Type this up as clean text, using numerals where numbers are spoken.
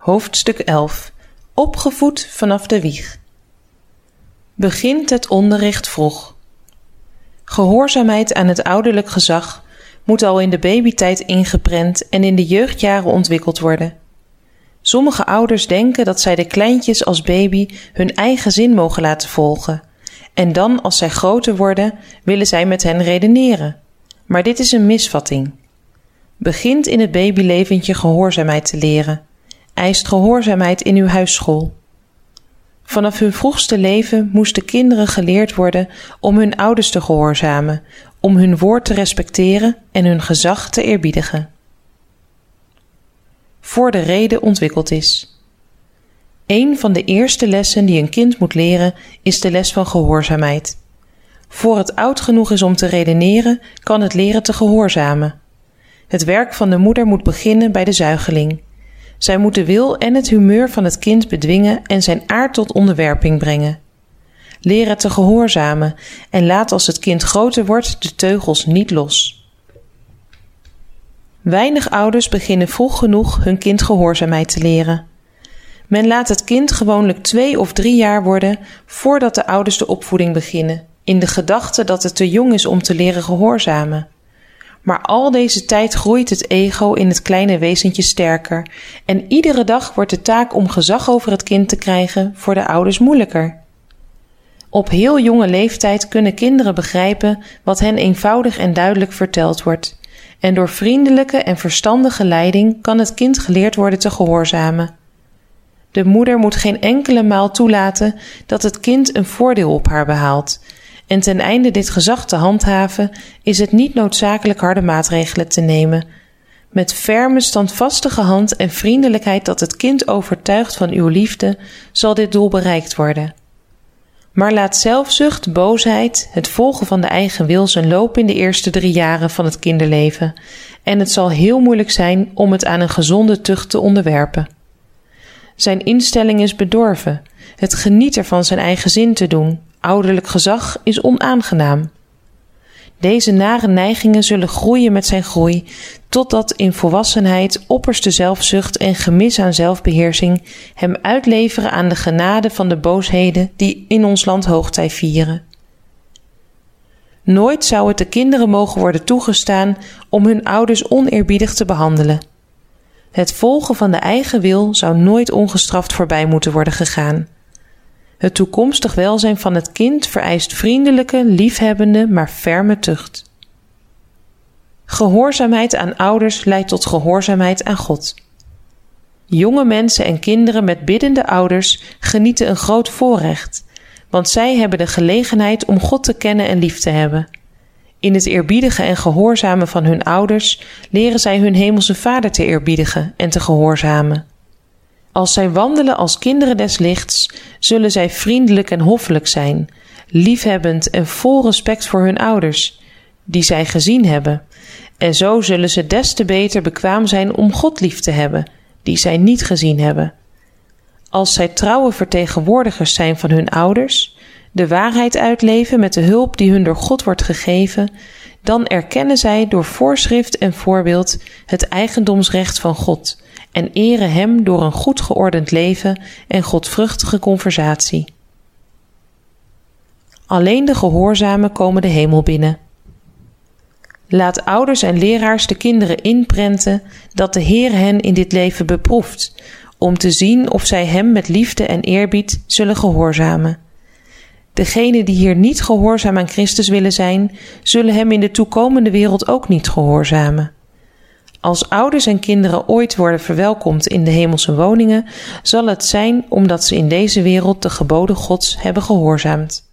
Hoofdstuk 11. Opgevoed vanaf de wieg. Begint het onderricht vroeg. Gehoorzaamheid aan het ouderlijk gezag moet al in de babytijd ingeprent en in de jeugdjaren ontwikkeld worden. Sommige ouders denken dat zij de kleintjes als baby hun eigen zin mogen laten volgen, en dan als zij groter worden, willen zij met hen redeneren. Maar dit is een misvatting. Begint in het babyleventje gehoorzaamheid te leren. Eist gehoorzaamheid in uw huisschool. Vanaf hun vroegste leven moesten kinderen geleerd worden om hun ouders te gehoorzamen, om hun woord te respecteren en hun gezag te eerbiedigen. Voor de rede ontwikkeld is. Een van de eerste lessen die een kind moet leren is de les van gehoorzaamheid. Voor het oud genoeg is om te redeneren, kan het leren te gehoorzamen. Het werk van de moeder moet beginnen bij de zuigeling. Zij moet de wil en het humeur van het kind bedwingen en zijn aard tot onderwerping brengen. Leer het te gehoorzamen en laat als het kind groter wordt de teugels niet los. Weinig ouders beginnen vroeg genoeg hun kind gehoorzaamheid te leren. Men laat het kind gewoonlijk 2 of 3 jaar worden voordat de ouders de opvoeding beginnen, in de gedachte dat het te jong is om te leren gehoorzamen. Maar al deze tijd groeit het ego in het kleine wezentje sterker en iedere dag wordt de taak om gezag over het kind te krijgen voor de ouders moeilijker. Op heel jonge leeftijd kunnen kinderen begrijpen wat hen eenvoudig en duidelijk verteld wordt. En door vriendelijke en verstandige leiding kan het kind geleerd worden te gehoorzamen. De moeder moet geen enkele maal toelaten dat het kind een voordeel op haar behaalt. En ten einde dit gezag te handhaven, is het niet noodzakelijk harde maatregelen te nemen. Met ferme, standvastige hand en vriendelijkheid dat het kind overtuigt van uw liefde, zal dit doel bereikt worden. Maar laat zelfzucht, boosheid, het volgen van de eigen wil zijn loop in de eerste 3 jaren van het kinderleven, en het zal heel moeilijk zijn om het aan een gezonde tucht te onderwerpen. Zijn instelling is bedorven, het geniet ervan zijn eigen zin te doen. Ouderlijk gezag is onaangenaam. Deze nare neigingen zullen groeien met zijn groei, totdat in volwassenheid opperste zelfzucht en gemis aan zelfbeheersing hem uitleveren aan de genade van de boosheden die in ons land hoogtij vieren. Nooit zou het de kinderen mogen worden toegestaan om hun ouders oneerbiedig te behandelen. Het volgen van de eigen wil zou nooit ongestraft voorbij moeten worden gegaan. Het toekomstig welzijn van het kind vereist vriendelijke, liefhebbende, maar ferme tucht. Gehoorzaamheid aan ouders leidt tot gehoorzaamheid aan God. Jonge mensen en kinderen met biddende ouders genieten een groot voorrecht, want zij hebben de gelegenheid om God te kennen en lief te hebben. In het eerbiedigen en gehoorzamen van hun ouders leren zij hun hemelse Vader te eerbiedigen en te gehoorzamen. Als zij wandelen als kinderen des lichts, zullen zij vriendelijk en hoffelijk zijn, liefhebbend en vol respect voor hun ouders, die zij gezien hebben. En zo zullen ze des te beter bekwaam zijn om God lief te hebben, die zij niet gezien hebben. Als zij trouwe vertegenwoordigers zijn van hun ouders, de waarheid uitleven met de hulp die hun door God wordt gegeven, dan erkennen zij door voorschrift en voorbeeld het eigendomsrecht van God en eren hem door een goed geordend leven en godvruchtige conversatie. Alleen de gehoorzamen komen de hemel binnen. Laat ouders en leraars de kinderen inprenten dat de Heer hen in dit leven beproeft, om te zien of zij hem met liefde en eerbied zullen gehoorzamen. Degenen die hier niet gehoorzaam aan Christus willen zijn, zullen hem in de toekomende wereld ook niet gehoorzamen. Als ouders en kinderen ooit worden verwelkomd in de hemelse woningen, zal het zijn omdat ze in deze wereld de geboden Gods hebben gehoorzaamd.